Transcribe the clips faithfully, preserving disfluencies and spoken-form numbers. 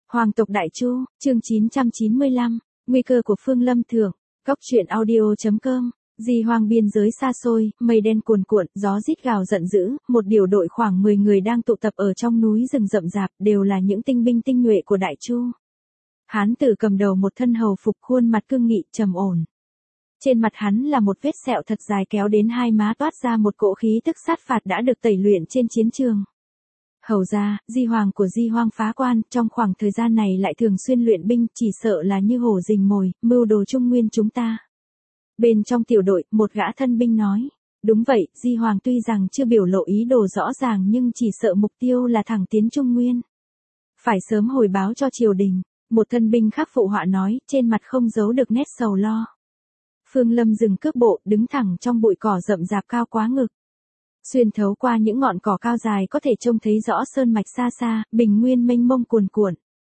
Hoàng tộc Đại Chu, chương chín trăm chín mươi lăm, nguy cơ của Phương Lâm thượng, góc truyện audio chấm com. Di Hoang biên giới xa xôi, mây đen cuồn cuộn, gió rít gào giận dữ, một điều đội khoảng mười người đang tụ tập ở trong núi rừng rậm rạp, đều là những tinh binh tinh nhuệ của Đại Chu. Hán tử cầm đầu một thân hầu phục, khuôn mặt cương nghị, trầm ổn. Trên mặt hắn là một vết sẹo thật dài kéo đến hai má, toát ra một cỗ khí tức sát phạt đã được tẩy luyện trên chiến trường. Hầu ra, Di Hoàng của Di Hoang phá quan, trong khoảng thời gian này lại thường xuyên luyện binh, chỉ sợ là như hổ rình mồi, mưu đồ Trung Nguyên chúng ta. Bên trong tiểu đội, một gã thân binh nói. Đúng vậy, Di Hoàng tuy rằng chưa biểu lộ ý đồ rõ ràng nhưng chỉ sợ mục tiêu là thẳng tiến Trung Nguyên. Phải sớm hồi báo cho triều đình. Một thân binh khác phụ họa nói, trên mặt không giấu được nét sầu lo. Phương Lâm dừng cước bộ, đứng thẳng trong bụi cỏ rậm rạp cao quá ngực. Xuyên thấu qua những ngọn cỏ cao dài có thể trông thấy rõ sơn mạch xa xa, bình nguyên mênh mông cuồn cuộn.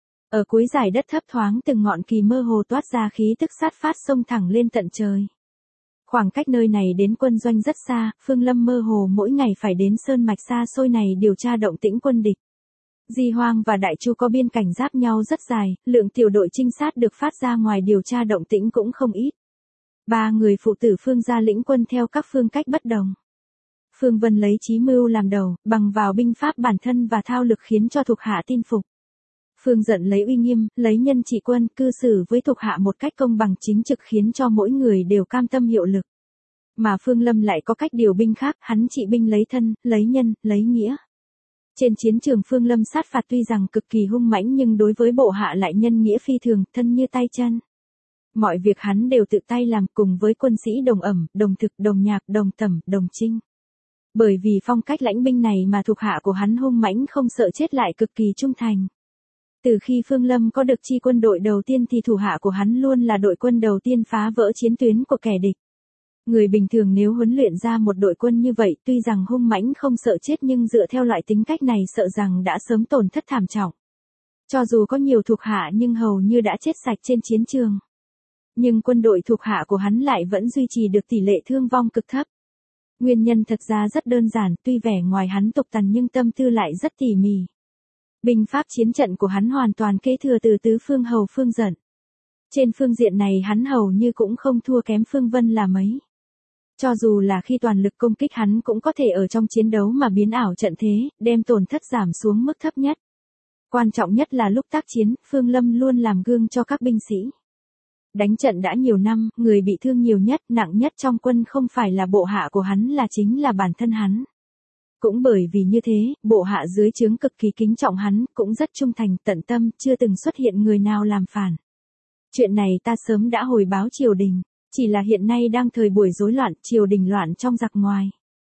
Ở cuối dải đất thấp thoáng từng ngọn kỳ mơ hồ toát ra khí tức sát phát xông thẳng lên tận trời. Khoảng cách nơi này đến quân doanh rất xa, Phương Lâm mơ hồ mỗi ngày phải đến sơn mạch xa xôi này điều tra động tĩnh quân địch. Di Hoang và Đại Chu có biên cảnh giáp nhau rất dài, lượng tiểu đội trinh sát được phát ra ngoài điều tra động tĩnh cũng không ít. Ba người phụ tử Phương gia lĩnh quân theo các phương cách bất đồng. Phương Vân lấy chí mưu làm đầu, bằng vào binh pháp bản thân và thao lược khiến cho thuộc hạ tin phục. Phương Dận lấy uy nghiêm, lấy nhân trị quân, cư xử với thuộc hạ một cách công bằng chính trực khiến cho mỗi người đều cam tâm hiệu lực. Mà Phương Lâm lại có cách điều binh khác, hắn trị binh lấy thân, lấy nhân, lấy nghĩa. Trên chiến trường Phương Lâm sát phạt tuy rằng cực kỳ hung mãnh nhưng đối với bộ hạ lại nhân nghĩa phi thường, thân như tay chân. Mọi việc hắn đều tự tay làm cùng với quân sĩ đồng ẩm, đồng thực, đồng nhạc, đồng tẩm, đồng chinh. Bởi vì phong cách lãnh binh này mà thuộc hạ của hắn hung mãnh không sợ chết lại cực kỳ trung thành. Từ khi Phương Lâm có được chi quân đội đầu tiên thì thủ hạ của hắn luôn là đội quân đầu tiên phá vỡ chiến tuyến của kẻ địch. Người bình thường nếu huấn luyện ra một đội quân như vậy tuy rằng hung mãnh không sợ chết nhưng dựa theo loại tính cách này sợ rằng đã sớm tổn thất thảm trọng. Cho dù có nhiều thuộc hạ nhưng hầu như đã chết sạch trên chiến trường. Nhưng quân đội thuộc hạ của hắn lại vẫn duy trì được tỷ lệ thương vong cực thấp. Nguyên nhân thật ra rất đơn giản, tuy vẻ ngoài hắn tục tằn nhưng tâm tư lại rất tỉ mỉ. Binh pháp chiến trận của hắn hoàn toàn kế thừa từ tứ phương hầu Phương Dận. Trên phương diện này hắn hầu như cũng không thua kém Phương Vân là mấy. Cho dù là khi toàn lực công kích hắn cũng có thể ở trong chiến đấu mà biến ảo trận thế, đem tổn thất giảm xuống mức thấp nhất. Quan trọng nhất là lúc tác chiến, Phương Lâm luôn làm gương cho các binh sĩ. Đánh trận đã nhiều năm, người bị thương nhiều nhất, nặng nhất trong quân không phải là bộ hạ của hắn là chính là bản thân hắn. Cũng bởi vì như thế, bộ hạ dưới trướng cực kỳ kính trọng hắn, cũng rất trung thành, tận tâm, chưa từng xuất hiện người nào làm phản. Chuyện này ta sớm đã hồi báo triều đình, chỉ là hiện nay đang thời buổi rối loạn, triều đình loạn trong giặc ngoài.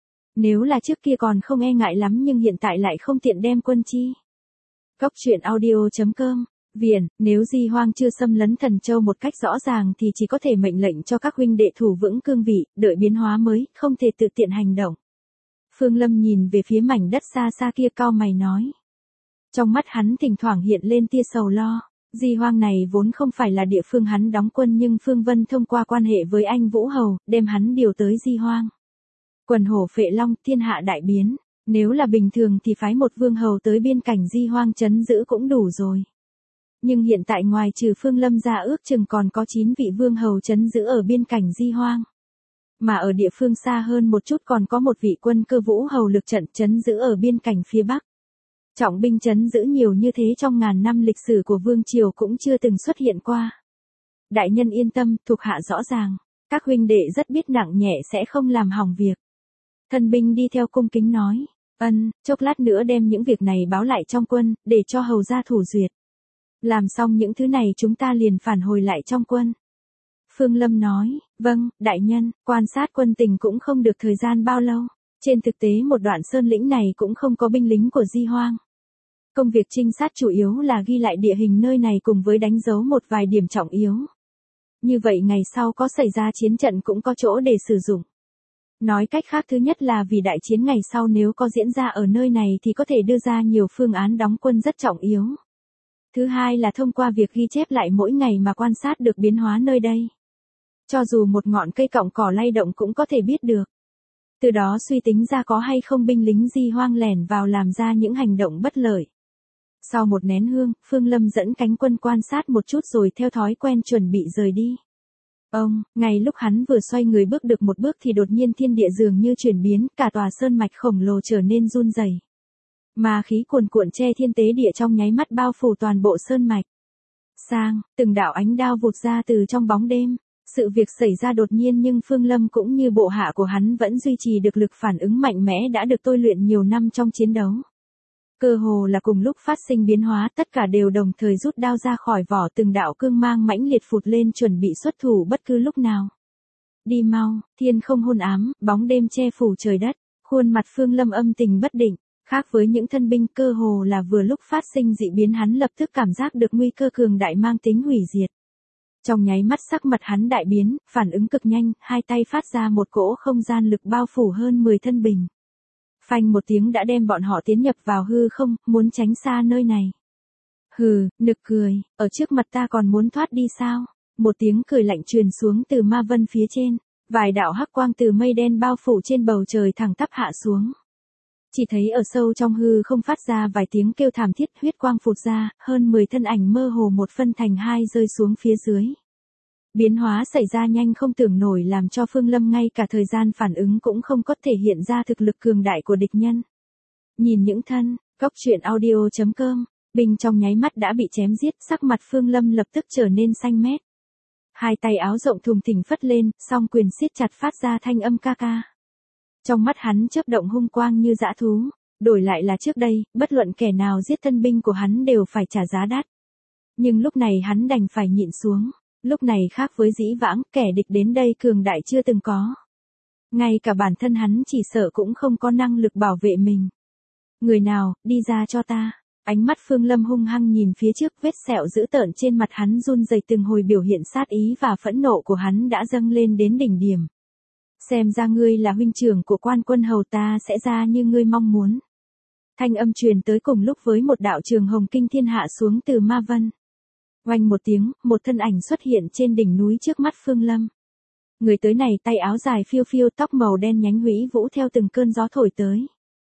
Nếu là trước kia còn không e ngại lắm nhưng hiện tại lại không tiện đem quân chi. Góc truyện audio chấm com. Viền, nếu Di Hoang chưa xâm lấn Thần Châu một cách rõ ràng thì chỉ có thể mệnh lệnh cho các huynh đệ thủ vững cương vị, đợi biến hóa mới, không thể tự tiện hành động. Phương Lâm nhìn về phía mảnh đất xa xa kia cau mày nói. Trong mắt hắn thỉnh thoảng hiện lên tia sầu lo, Di Hoang này vốn không phải là địa phương hắn đóng quân nhưng Phương Vân thông qua quan hệ với anh Vũ Hầu, đem hắn điều tới Di Hoang. Quần hổ phệ long, thiên hạ đại biến, nếu là bình thường thì phái một vương hầu tới biên cảnh Di Hoang trấn giữ cũng đủ rồi. Nhưng hiện tại ngoài trừ Phương Lâm ra ước chừng còn có chín vị vương hầu trấn giữ ở biên cảnh Di Hoang. Mà ở địa phương xa hơn một chút còn có một vị quân cơ vũ hầu lực trận trấn giữ ở biên cảnh phía Bắc. Trọng binh trấn giữ nhiều như thế trong ngàn năm lịch sử của vương triều cũng chưa từng xuất hiện qua. Đại nhân yên tâm, thuộc hạ rõ ràng, các huynh đệ rất biết nặng nhẹ sẽ không làm hỏng việc. Thân binh đi theo cung kính nói, ân, chốc lát nữa đem những việc này báo lại trong quân, để cho hầu gia thủ duyệt. Làm xong những thứ này chúng ta liền phản hồi lại trong quân. Phương Lâm nói, vâng, đại nhân, quan sát quân tình cũng không được thời gian bao lâu. Trên thực tế một đoạn sơn lĩnh này cũng không có binh lính của Di Hoang. Công việc trinh sát chủ yếu là ghi lại địa hình nơi này cùng với đánh dấu một vài điểm trọng yếu. Như vậy ngày sau có xảy ra chiến trận cũng có chỗ để sử dụng. Nói cách khác thứ nhất là vì đại chiến ngày sau nếu có diễn ra ở nơi này thì có thể đưa ra nhiều phương án đóng quân rất trọng yếu. Thứ hai là thông qua việc ghi chép lại mỗi ngày mà quan sát được biến hóa nơi đây. Cho dù một ngọn cây cọng cỏ lay động cũng có thể biết được. Từ đó suy tính ra có hay không binh lính Di Hoang lẻn vào làm ra những hành động bất lợi. Sau một nén hương, Phương Lâm dẫn cánh quân quan sát một chút rồi theo thói quen chuẩn bị rời đi. Ông, ngay lúc hắn vừa xoay người bước được một bước thì đột nhiên thiên địa dường như chuyển biến, cả tòa sơn mạch khổng lồ trở nên run rẩy. Ma khí cuồn cuộn che thiên tế địa trong nháy mắt bao phủ toàn bộ sơn mạch. Sang, từng đạo ánh đao vụt ra từ trong bóng đêm. Sự việc xảy ra đột nhiên nhưng Phương Lâm cũng như bộ hạ của hắn vẫn duy trì được lực phản ứng mạnh mẽ đã được tôi luyện nhiều năm trong chiến đấu. Cơ hồ là cùng lúc phát sinh biến hóa, tất cả đều đồng thời rút đao ra khỏi vỏ, từng đạo cương mang mãnh liệt phụt lên chuẩn bị xuất thủ bất cứ lúc nào. Đi mau, thiên không hôn ám, bóng đêm che phủ trời đất, khuôn mặt Phương Lâm âm tình bất định, khác với những thân binh cơ hồ là vừa lúc phát sinh dị biến hắn lập tức cảm giác được nguy cơ cường đại mang tính hủy diệt. Trong nháy mắt sắc mặt hắn đại biến, phản ứng cực nhanh, hai tay phát ra một cỗ không gian lực bao phủ hơn mười thân binh. Phanh một tiếng đã đem bọn họ tiến nhập vào hư không, muốn tránh xa nơi này. Hừ, nực cười, ở trước mặt ta còn muốn thoát đi sao? Một tiếng cười lạnh truyền xuống từ ma vân phía trên, vài đạo hắc quang từ mây đen bao phủ trên bầu trời thẳng tắp hạ xuống. Chỉ thấy ở sâu trong hư không phát ra vài tiếng kêu thảm thiết, huyết quang phụt ra, hơn mười thân ảnh mơ hồ một phân thành hai rơi xuống phía dưới. Biến hóa xảy ra nhanh không tưởng nổi làm cho Phương Lâm ngay cả thời gian phản ứng cũng không có thể hiện ra thực lực cường đại của địch nhân. Nhìn những thân, góc truyện audio chấm com, binh trong nháy mắt đã bị chém giết, sắc mặt Phương Lâm lập tức trở nên xanh mét. Hai tay áo rộng thùng thình phất lên, song quyền siết chặt phát ra thanh âm ca ca. Trong mắt hắn chớp động hung quang như dã thú, đổi lại là trước đây, bất luận kẻ nào giết thân binh của hắn đều phải trả giá đắt. Nhưng lúc này hắn đành phải nhịn xuống, lúc này khác với dĩ vãng, kẻ địch đến đây cường đại chưa từng có. Ngay cả bản thân hắn chỉ sợ cũng không có năng lực bảo vệ mình. Người nào, đi ra cho ta. Ánh mắt Phương Lâm hung hăng nhìn phía trước, vết sẹo dữ tợn trên mặt hắn run rẩy, từng hồi biểu hiện sát ý và phẫn nộ của hắn đã dâng lên đến đỉnh điểm. Xem ra ngươi là huynh trưởng của Quan Quân Hầu, ta sẽ ra như ngươi mong muốn. Thanh âm truyền tới cùng lúc với một đạo trường hồng kinh thiên hạ xuống từ ma vân. Oanh một tiếng, một thân ảnh xuất hiện trên đỉnh núi trước mắt Phương Lâm. Người tới này tay áo dài phiêu phiêu, tóc màu đen nhánh hũy vũ theo từng cơn gió thổi tới.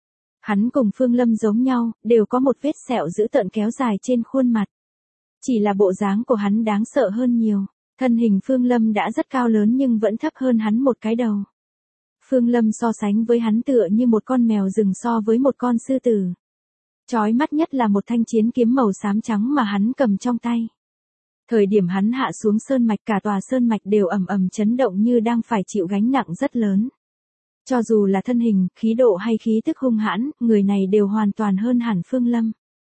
Hắn cùng Phương Lâm giống nhau, đều có một vết sẹo dữ tợn kéo dài trên khuôn mặt. Chỉ là bộ dáng của hắn đáng sợ hơn nhiều. Thân hình Phương Lâm đã rất cao lớn nhưng vẫn thấp hơn hắn một cái đầu. Phương Lâm so sánh với hắn tựa như một con mèo rừng so với một con sư tử. Chói mắt nhất là một thanh chiến kiếm màu xám trắng mà hắn cầm trong tay. Thời điểm hắn hạ xuống sơn mạch, cả tòa sơn mạch đều ầm ầm chấn động như đang phải chịu gánh nặng rất lớn. Cho dù là thân hình, khí độ hay khí tức hung hãn, người này đều hoàn toàn hơn hẳn Phương Lâm.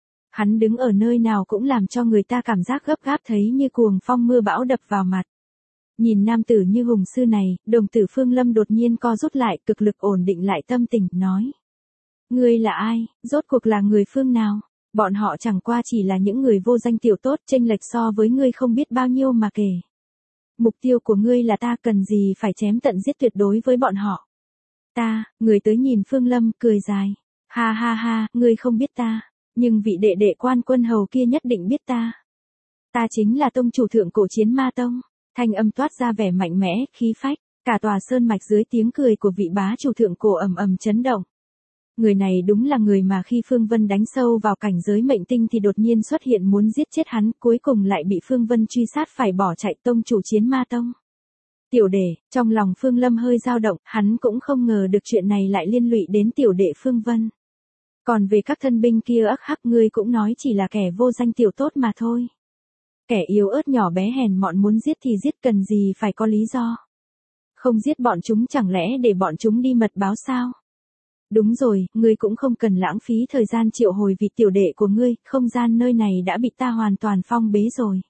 Hắn đứng ở nơi nào cũng làm cho người ta cảm giác gấp gáp, thấy như cuồng phong mưa bão đập vào mặt. Nhìn nam tử như hùng sư này, đồng tử Phương Lâm đột nhiên co rút lại, cực lực ổn định lại tâm tình, nói. Ngươi là ai, rốt cuộc là người phương nào? Bọn họ chẳng qua chỉ là những người vô danh tiểu tốt, chênh lệch so với ngươi không biết bao nhiêu mà kể. Mục tiêu của ngươi là ta, cần gì phải chém tận giết tuyệt đối với bọn họ. Ta, người tới nhìn Phương Lâm, cười dài. Ha ha ha, ngươi không biết ta, nhưng vị đệ đệ Quan Quân Hầu kia nhất định biết ta. Ta chính là tông chủ thượng cổ Chiến Ma Tông. Thanh âm toát ra vẻ mạnh mẽ, khí phách, cả tòa sơn mạch dưới tiếng cười của vị bá chủ thượng cổ ầm ầm chấn động. Người này đúng là người mà khi Phương Vân đánh sâu vào cảnh giới mệnh tinh thì đột nhiên xuất hiện muốn giết chết hắn, cuối cùng lại bị Phương Vân truy sát phải bỏ chạy, tông chủ Chiến Ma Tông. Tiểu đệ, trong lòng Phương Lâm hơi dao động, hắn cũng không ngờ được chuyện này lại liên lụy đến tiểu đệ Phương Vân. Còn về các thân binh kia, ắc hắc, ngươi cũng nói chỉ là kẻ vô danh tiểu tốt mà thôi. Kẻ yếu ớt nhỏ bé hèn mọn muốn giết thì giết, cần gì phải có lý do. Không giết bọn chúng chẳng lẽ để bọn chúng đi mật báo sao? Đúng rồi, ngươi cũng không cần lãng phí thời gian triệu hồi vị tiểu đệ của ngươi, không gian nơi này đã bị ta hoàn toàn phong bế rồi.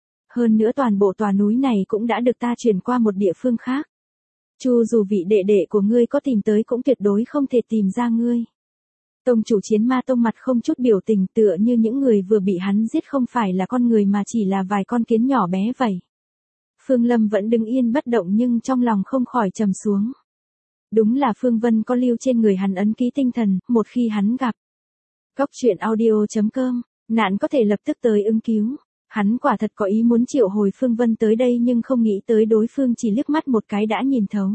Hơn nữa toàn bộ tòa núi này cũng đã được ta chuyển qua một địa phương khác. Chu dù vị đệ đệ của ngươi có tìm tới cũng tuyệt đối không thể tìm ra ngươi. Tông chủ Chiến Ma Tông mặt không chút biểu tình, tựa như những người vừa bị hắn giết không phải là con người mà chỉ là vài con kiến nhỏ bé vậy. Phương Lâm vẫn đứng yên bất động nhưng trong lòng không khỏi trầm xuống. Đúng là Phương Vân có lưu trên người hắn ấn ký tinh thần, một khi hắn gặp. Góc truyện audio chấm com, nạn có thể lập tức tới ứng cứu. Hắn quả thật có ý muốn triệu hồi Phương Vân tới đây nhưng không nghĩ tới đối phương chỉ liếc mắt một cái đã nhìn thấu.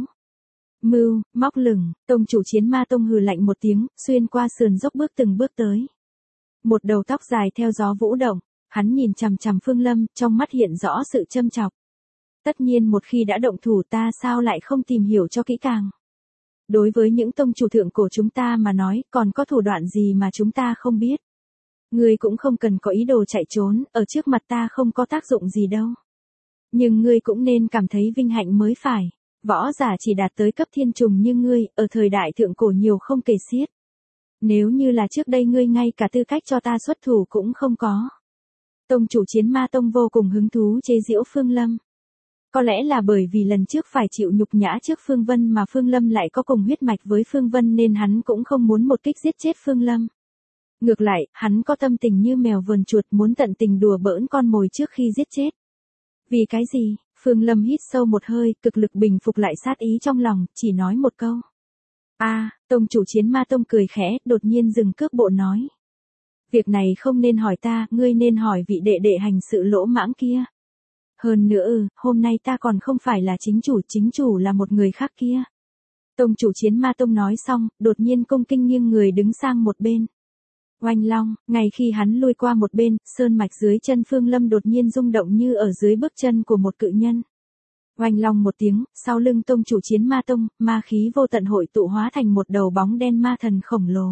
Mưu, móc lửng, tông chủ Chiến Ma Tông hừ lạnh một tiếng, xuyên qua sườn dốc bước từng bước tới. Một đầu tóc dài theo gió vũ động, hắn nhìn chằm chằm Phương Lâm, trong mắt hiện rõ sự châm chọc. Tất nhiên một khi đã động thủ ta sao lại không tìm hiểu cho kỹ càng. Đối với những tông chủ thượng cổ chúng ta mà nói, còn có thủ đoạn gì mà chúng ta không biết. Ngươi cũng không cần có ý đồ chạy trốn, ở trước mặt ta không có tác dụng gì đâu. Nhưng ngươi cũng nên cảm thấy vinh hạnh mới phải. Võ giả chỉ đạt tới cấp thiên trùng như ngươi, ở thời đại thượng cổ nhiều không kể xiết. Nếu như là trước đây ngươi ngay cả tư cách cho ta xuất thủ cũng không có. Tông chủ Chiến Ma Tông vô cùng hứng thú chế giễu Phương Lâm. Có lẽ là bởi vì lần trước phải chịu nhục nhã trước Phương Vân mà Phương Lâm lại có cùng huyết mạch với Phương Vân nên hắn cũng không muốn một kích giết chết Phương Lâm. Ngược lại, hắn có tâm tình như mèo vờn chuột muốn tận tình đùa bỡn con mồi trước khi giết chết. Vì cái gì? Phương Lâm hít sâu một hơi, cực lực bình phục lại sát ý trong lòng, chỉ nói một câu. A, à, tông chủ Chiến Ma Tông cười khẽ, đột nhiên dừng cước bộ nói. Việc này không nên hỏi ta, ngươi nên hỏi vị đệ đệ hành sự lỗ mãng kia. Hơn nữa ừ, hôm nay ta còn không phải là chính chủ, chính chủ là một người khác kia. Tông chủ Chiến Ma Tông nói xong, đột nhiên cung kinh nghiêng người đứng sang một bên. Oanh long, ngay khi hắn lui qua một bên, sơn mạch dưới chân Phương Lâm đột nhiên rung động như ở dưới bước chân của một cự nhân. Oanh long một tiếng, sau lưng tông chủ Chiến Ma Tông, ma khí vô tận hội tụ hóa thành một đầu bóng đen ma thần khổng lồ.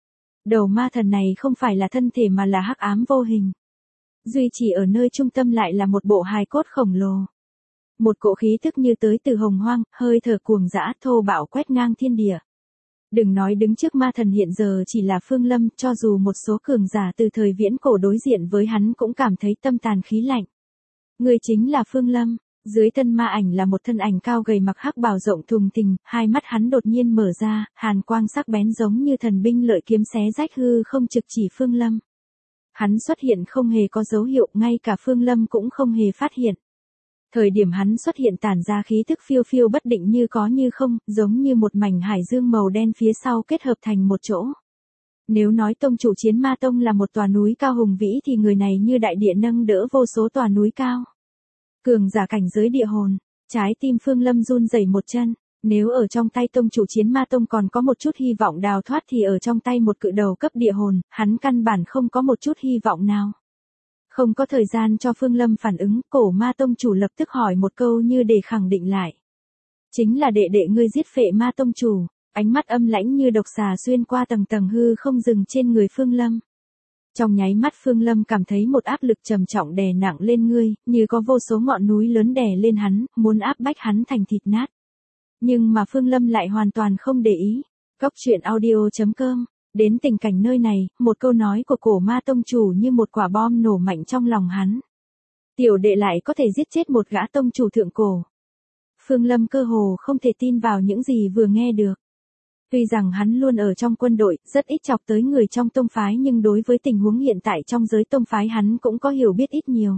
Đầu ma thần này không phải là thân thể mà là hắc ám vô hình. Duy chỉ ở nơi trung tâm lại là một bộ hài cốt khổng lồ. Một cỗ khí tức như tới từ hồng hoang, hơi thở cuồng dã thô bạo quét ngang thiên địa. Đừng nói đứng trước ma thần hiện giờ chỉ là Phương Lâm, cho dù một số cường giả từ thời viễn cổ đối diện với hắn cũng cảm thấy tâm tàn khí lạnh. Người chính là Phương Lâm, dưới thân ma ảnh là một thân ảnh cao gầy mặc hắc bào rộng thùng thình, hai mắt hắn đột nhiên mở ra, hàn quang sắc bén giống như thần binh lợi kiếm xé rách hư không trực chỉ Phương Lâm. Hắn xuất hiện không hề có dấu hiệu, ngay cả Phương Lâm cũng không hề phát hiện. Thời điểm hắn xuất hiện tản ra khí thức phiêu phiêu bất định như có như không, giống như một mảnh hải dương màu đen phía sau kết hợp thành một chỗ. Nếu nói tông chủ Chiến Ma Tông là một tòa núi cao hùng vĩ thì người này như đại địa nâng đỡ vô số tòa núi cao. Cường giả cảnh giới địa hồn, trái tim Phương Lâm run rẩy một chân. Nếu ở trong tay tông chủ Chiến Ma Tông còn có một chút hy vọng đào thoát thì ở trong tay một cự đầu cấp địa hồn, hắn căn bản không có một chút hy vọng nào. Không có thời gian cho Phương Lâm phản ứng, cổ ma tông chủ lập tức hỏi một câu như để khẳng định lại. Chính là đệ đệ ngươi giết Phệ Ma Tông chủ, ánh mắt âm lãnh như độc xà xuyên qua tầng tầng hư không dừng trên người Phương Lâm. Trong nháy mắt Phương Lâm cảm thấy một áp lực trầm trọng đè nặng lên ngươi, như có vô số ngọn núi lớn đè lên hắn, muốn áp bách hắn thành thịt nát. Nhưng mà Phương Lâm lại hoàn toàn không để ý. Cóc truyện audio chấm com. Đến tình cảnh nơi này, một câu nói của cổ ma tông chủ như một quả bom nổ mạnh trong lòng hắn. Tiểu đệ lại có thể giết chết một gã tông chủ thượng cổ. Phương Lâm cơ hồ không thể tin vào những gì vừa nghe được. Tuy rằng hắn luôn ở trong quân đội, rất ít chọc tới người trong tông phái nhưng đối với tình huống hiện tại trong giới tông phái hắn cũng có hiểu biết ít nhiều.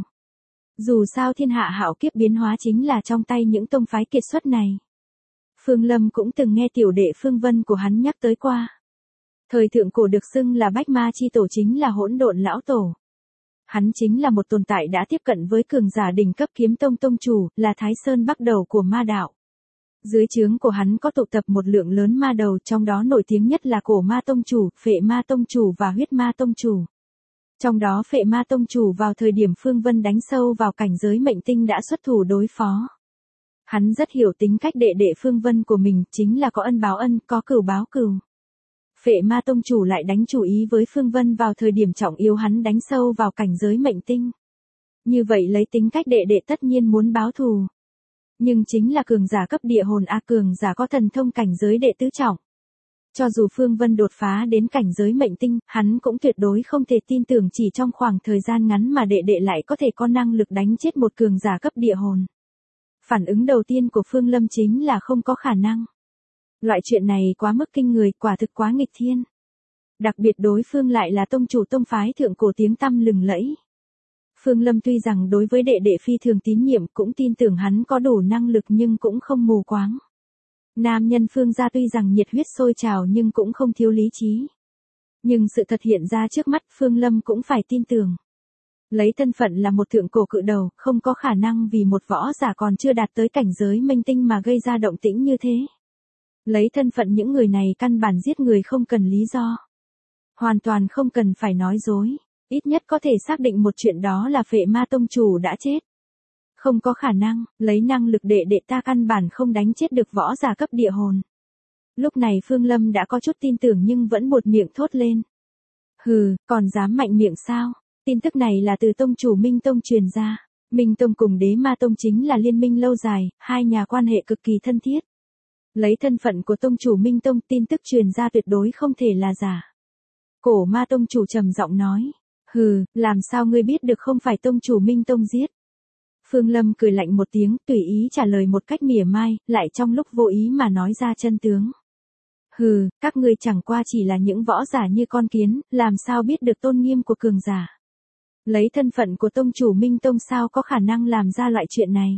Dù sao thiên hạ hạo kiếp biến hóa chính là trong tay những tông phái kiệt xuất này. Phương Lâm cũng từng nghe tiểu đệ Phương Vân của hắn nhắc tới qua. Thời thượng cổ được xưng là Bách Ma Chi Tổ chính là hỗn độn lão tổ. Hắn chính là một tồn tại đã tiếp cận với cường giả đỉnh cấp kiếm tông tông chủ, là Thái Sơn bắt đầu của ma đạo. Dưới trướng của hắn có tụ tập một lượng lớn ma đầu, trong đó nổi tiếng nhất là cổ ma tông chủ, Phệ Ma Tông chủ và huyết ma tông chủ. Trong đó Phệ Ma Tông chủ vào thời điểm Phương Vân đánh sâu vào cảnh giới mệnh tinh đã xuất thủ đối phó. Hắn rất hiểu tính cách đệ đệ Phương Vân của mình, chính là có ân báo ân, có cừu báo cừu. Phệ Ma Tông chủ lại đánh chủ ý với Phương Vân vào thời điểm trọng yếu hắn đánh sâu vào cảnh giới mệnh tinh. Như vậy lấy tính cách đệ đệ tất nhiên muốn báo thù. Nhưng chính là cường giả cấp địa hồn a cường giả có thần thông cảnh giới đệ tứ trọng. Cho dù Phương Vân đột phá đến cảnh giới mệnh tinh, hắn cũng tuyệt đối không thể tin tưởng chỉ trong khoảng thời gian ngắn mà đệ đệ lại có thể có năng lực đánh chết một cường giả cấp địa hồn. Phản ứng đầu tiên của Phương Lâm chính là không có khả năng. Loại chuyện này quá mức kinh người, quả thực quá nghịch thiên. Đặc biệt đối phương lại là tông chủ tông phái thượng cổ tiếng tăm lừng lẫy. Phương Lâm tuy rằng đối với đệ đệ phi thường tín nhiệm cũng tin tưởng hắn có đủ năng lực nhưng cũng không mù quáng. Nam nhân Phương gia tuy rằng nhiệt huyết sôi trào nhưng cũng không thiếu lý trí. Nhưng sự thật hiện ra trước mắt Phương Lâm cũng phải tin tưởng. Lấy thân phận là một thượng cổ cự đầu, không có khả năng vì một võ giả còn chưa đạt tới cảnh giới minh tinh mà gây ra động tĩnh như thế. Lấy thân phận những người này căn bản giết người không cần lý do. Hoàn toàn không cần phải nói dối. Ít nhất có thể xác định một chuyện đó là Phệ Ma tông chủ đã chết. Không có khả năng, lấy năng lực đệ đệ ta căn bản không đánh chết được võ giả cấp địa hồn. Lúc này Phương Lâm đã có chút tin tưởng nhưng vẫn buột miệng thốt lên. Hừ, còn dám mạnh miệng sao? Tin tức này là từ tông chủ Minh Tông truyền ra. Minh Tông cùng Đế Ma Tông chính là liên minh lâu dài, hai nhà quan hệ cực kỳ thân thiết. Lấy thân phận của tông chủ Minh Tông, tin tức truyền ra tuyệt đối không thể là giả. Cổ Ma tông chủ trầm giọng nói. Hừ, làm sao ngươi biết được không phải tông chủ Minh Tông giết? Phương Lâm cười lạnh một tiếng, tùy ý trả lời một cách mỉa mai, lại trong lúc vô ý mà nói ra chân tướng. Hừ, các ngươi chẳng qua chỉ là những võ giả như con kiến, làm sao biết được tôn nghiêm của cường giả. Lấy thân phận của tông chủ Minh Tông sao có khả năng làm ra loại chuyện này.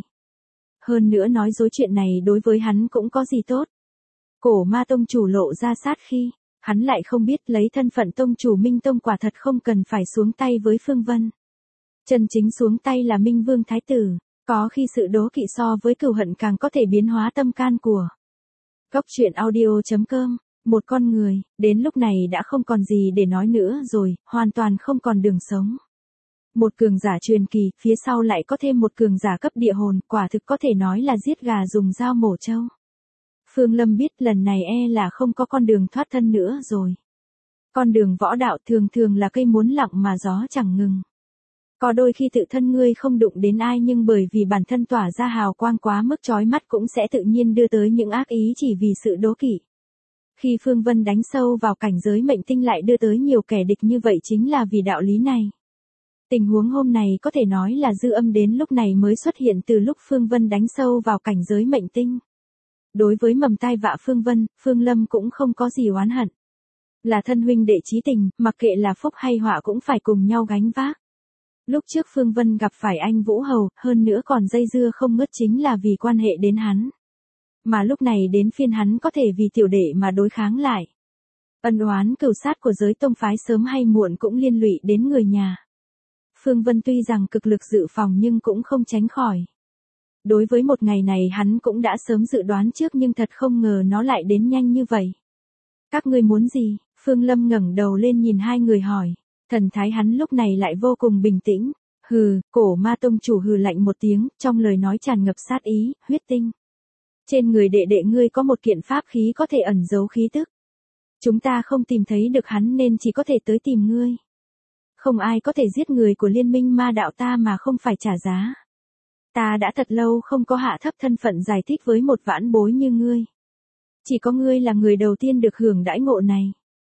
Hơn nữa nói dối chuyện này đối với hắn cũng có gì tốt. Cổ Ma tông chủ lộ ra sát khi, hắn lại không biết lấy thân phận tông chủ Minh Tông quả thật không cần phải xuống tay với Phương Vân. Chân chính xuống tay là Minh Vương Thái Tử, có khi sự đố kỵ so với cừu hận càng có thể biến hóa tâm can của. Góc truyện audio chấm com, một con người, đến lúc này đã không còn gì để nói nữa rồi, hoàn toàn không còn đường sống. Một cường giả truyền kỳ, phía sau lại có thêm một cường giả cấp địa hồn, quả thực có thể nói là giết gà dùng dao mổ trâu. Phương Lâm biết lần này e là không có con đường thoát thân nữa rồi. Con đường võ đạo thường thường là cây muốn lặng mà gió chẳng ngừng. Có đôi khi tự thân ngươi không đụng đến ai nhưng bởi vì bản thân tỏa ra hào quang quá mức chói mắt cũng sẽ tự nhiên đưa tới những ác ý chỉ vì sự đố kỵ. Khi Phương Vân đánh sâu vào cảnh giới mệnh tinh lại đưa tới nhiều kẻ địch như vậy chính là vì đạo lý này. Tình huống hôm này có thể nói là dư âm đến lúc này mới xuất hiện từ lúc Phương Vân đánh sâu vào cảnh giới mệnh tinh. Đối với mầm tai vạ Phương Vân, Phương Lâm cũng không có gì oán hận. Là thân huynh đệ chí tình, mặc kệ là phúc hay họa cũng phải cùng nhau gánh vác. Lúc trước Phương Vân gặp phải anh Vũ Hầu, hơn nữa còn dây dưa không ngớt chính là vì quan hệ đến hắn. Mà lúc này đến phiên hắn có thể vì tiểu đệ mà đối kháng lại. Ân oán cừu sát của giới tông phái sớm hay muộn cũng liên lụy đến người nhà. Phương Vân tuy rằng cực lực dự phòng nhưng cũng không tránh khỏi. Đối với một ngày này hắn cũng đã sớm dự đoán trước nhưng thật không ngờ nó lại đến nhanh như vậy. Các ngươi muốn gì? Phương Lâm ngẩng đầu lên nhìn hai người hỏi. Thần thái hắn lúc này lại vô cùng bình tĩnh. Hừ, Cổ Ma tông chủ hừ lạnh một tiếng, trong lời nói tràn ngập sát ý, huyết tinh. Trên người đệ đệ ngươi có một kiện pháp khí có thể ẩn giấu khí tức. Chúng ta không tìm thấy được hắn nên chỉ có thể tới tìm ngươi. Không ai có thể giết người của liên minh ma đạo ta mà không phải trả giá. Ta đã thật lâu không có hạ thấp thân phận giải thích với một vãn bối như ngươi. Chỉ có ngươi là người đầu tiên được hưởng đãi ngộ này.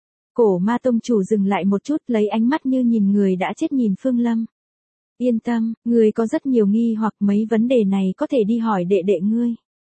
Cổ Ma tông chủ dừng lại một chút lấy ánh mắt như nhìn người đã chết nhìn Phương Lâm. Yên tâm, ngươi có rất nhiều nghi hoặc mấy vấn đề này có thể đi hỏi đệ đệ ngươi.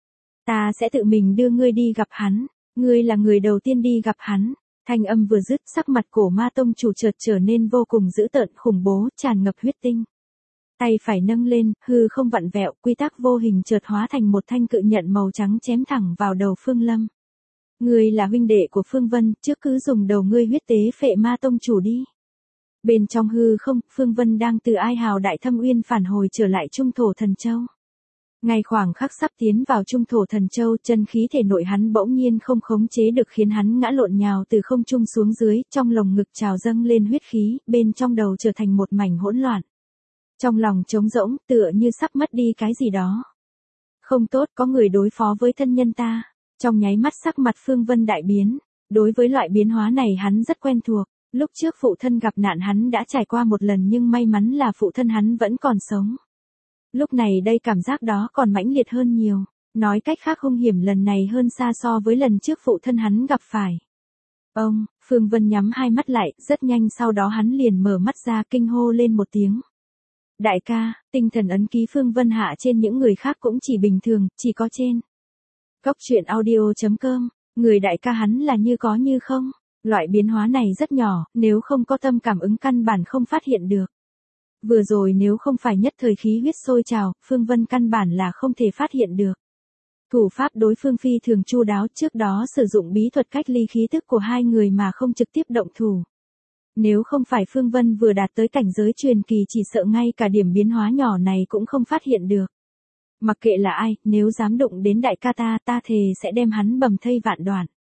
Ta sẽ tự mình đưa ngươi đi gặp hắn, ngươi là người đầu tiên đi gặp hắn. Thanh âm vừa dứt sắc mặt Cổ Ma tông chủ chợt trở nên vô cùng dữ tợn khủng bố tràn ngập huyết tinh. Tay phải nâng lên, hư không vặn vẹo, quy tắc vô hình chợt hóa thành một thanh cự nhận màu trắng chém thẳng vào đầu Phương Lâm. Ngươi là huynh đệ của Phương Vân, trước cứ dùng đầu ngươi huyết tế Phệ Ma tông chủ đi. Bên trong hư không, Phương Vân đang từ Ai Hào Đại Thâm Uyên phản hồi trở lại Trung Thổ Thần Châu. Ngay khoảng khắc sắp tiến vào Trung Thổ Thần Châu, chân khí thể nội hắn bỗng nhiên không khống chế được khiến hắn ngã lộn nhào từ không trung xuống dưới, trong lồng ngực trào dâng lên huyết khí, bên trong đầu trở thành một mảnh hỗn loạn. Trong lòng trống rỗng, tựa như sắp mất đi cái gì đó. Không tốt, có người đối phó với thân nhân ta. Trong nháy mắt sắc mặt Phương Vân đại biến. Đối với loại biến hóa này hắn rất quen thuộc. Lúc trước phụ thân gặp nạn hắn đã trải qua một lần nhưng may mắn là phụ thân hắn vẫn còn sống. Lúc này đây cảm giác đó còn mãnh liệt hơn nhiều. Nói cách khác hung hiểm lần này hơn xa so với lần trước phụ thân hắn gặp phải. Ông, Phương Vân nhắm hai mắt lại, rất nhanh sau đó hắn liền mở mắt ra kinh hô lên một tiếng. Đại ca, tinh thần ấn ký Phương Vân hạ trên những người khác cũng chỉ bình thường, chỉ có trên. Góc truyện audio chấm com, người đại ca hắn là như có như không. Loại biến hóa này rất nhỏ, nếu không có tâm cảm ứng căn bản không phát hiện được. Vừa rồi nếu không phải nhất thời khí huyết sôi trào, Phương Vân căn bản là không thể phát hiện được. Thủ pháp đối phương phi thường chu đáo, trước đó sử dụng bí thuật cách ly khí tức của hai người mà không trực tiếp động thủ. Nếu không phải Phương Vân vừa đạt tới cảnh giới truyền kỳ chỉ sợ ngay cả điểm biến hóa nhỏ này cũng không phát hiện được. Mặc kệ là ai, nếu dám đụng đến đại ca ta, ta thề sẽ đem hắn bầm thây vạn đoạn.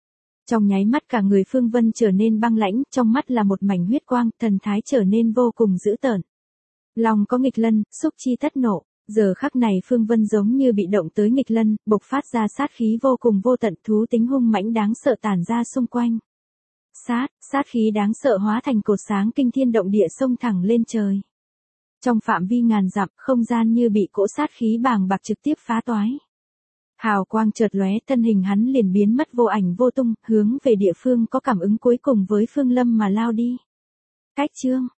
Trong nháy mắt cả người Phương Vân trở nên băng lãnh, trong mắt là một mảnh huyết quang, thần thái trở nên vô cùng dữ tợn. Lòng có nghịch lân, xúc chi tất nộ. Giờ khắc này Phương Vân giống như bị động tới nghịch lân, bộc phát ra sát khí vô cùng vô tận, thú tính hung mãnh đáng sợ tản ra xung quanh. Sát, sát khí đáng sợ hóa thành cột sáng kinh thiên động địa xông thẳng lên trời. Trong phạm vi ngàn dặm, không gian như bị cỗ sát khí bàng bạc trực tiếp phá toái. Hào quang chợt lóe, thân hình hắn liền biến mất vô ảnh vô tung, hướng về địa phương có cảm ứng cuối cùng với Phương Lâm mà lao đi. Cách chương